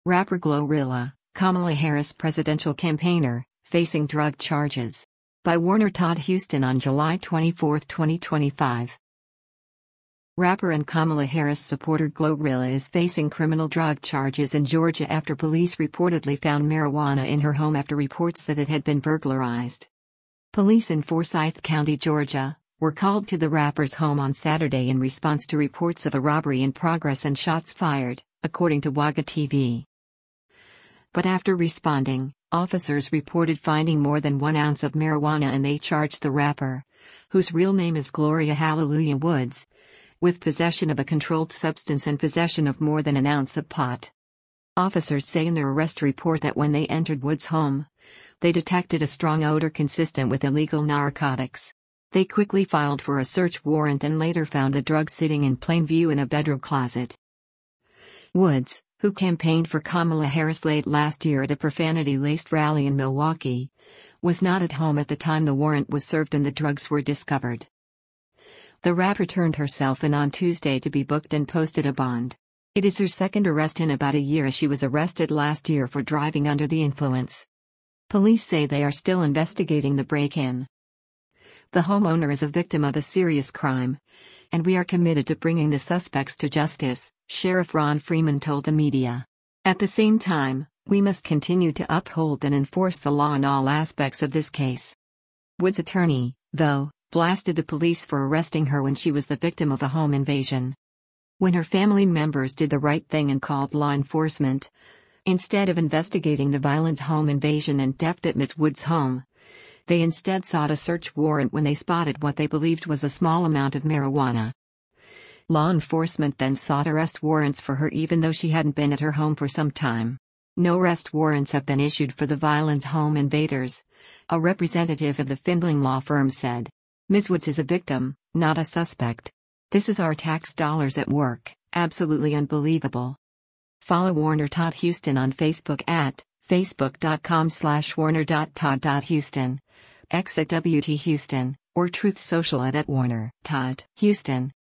Rapper Glorilla, Kamala Harris presidential campaigner, facing drug charges. By Warner Todd Huston on July 24, 2025. Rapper and Kamala Harris supporter Glorilla is facing criminal drug charges in Georgia after police reportedly found marijuana in her home after reports that it had been burglarized. Police in Forsyth County, Georgia, were called to the rapper's home on Saturday in response to reports of a robbery in progress and shots fired, according to Wagga TV. But after responding, officers reported finding more than 1 ounce of marijuana and they charged the rapper, whose real name is Gloria Hallelujah Woods, with possession of a controlled substance and possession of more than 1 ounce of pot. Officers say in their arrest report that when they entered Woods' home, they detected a strong odor consistent with illegal narcotics. They quickly filed for a search warrant and later found the drugs sitting in plain view in a bedroom closet. Woods, who campaigned for Kamala Harris late last year at a profanity-laced rally in Milwaukee, was not at home at the time the warrant was served and the drugs were discovered. The rapper turned herself in on Tuesday to be booked and posted a bond. It is her second arrest in about a year as she was arrested last year for driving under the influence. Police say they are still investigating the break-in. The homeowner is a victim of a serious crime, and we are committed to bringing the suspects to justice, Sheriff Ron Freeman told the media. At the same time, we must continue to uphold and enforce the law in all aspects of this case. Wood's attorney, though, blasted the police for arresting her when she was the victim of a home invasion. When her family members did the right thing and called law enforcement, instead of investigating the violent home invasion and theft at Ms. Woods' home, they instead sought a search warrant when they spotted what they believed was a small amount of marijuana. Law enforcement then sought arrest warrants for her even though she hadn't been at her home for some time. No arrest warrants have been issued for the violent home invaders, a representative of the Findling law firm said. Ms. Woods is a victim, not a suspect. This is our tax dollars at work, absolutely unbelievable. Follow Warner Todd Huston on Facebook at facebook.com/warner.todd.huston, X at WT Huston, or Truth Social at Warner Todd Huston.